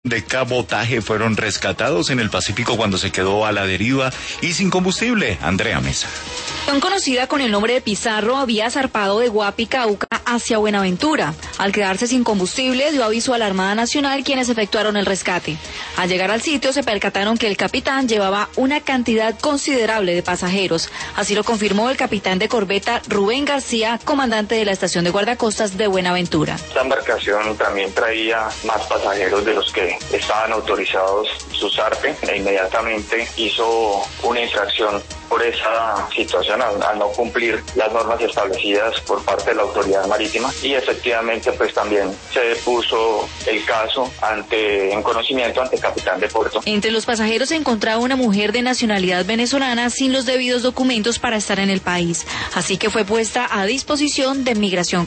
de cabotaje fueron rescatados en el Pacífico cuando se quedó a la deriva y sin combustible. Andrea Mesa. Conocida con el nombre de Pizarro, había zarpado de Guapi, Cauca, hacia Buenaventura. Al quedarse sin combustible, dio aviso a la Armada Nacional, quienes efectuaron el rescate. Al llegar al sitio, se percataron que el capitán llevaba una cantidad considerable de pasajeros. Así lo confirmó el capitán de corbeta Rubén García, comandante de la estación de guardacostas de Buenaventura. Esta embarcación también traía más pasajeros de los que estaban autorizados su zarpe e inmediatamente hizo una infracción por esa situación al no cumplir las normas establecidas por parte de la autoridad marítima, y efectivamente pues también se puso el caso en conocimiento ante el capitán de puerto. Entre los pasajeros se encontraba una mujer de nacionalidad venezolana sin los debidos documentos para estar en el país, así que fue puesta a disposición de Migración.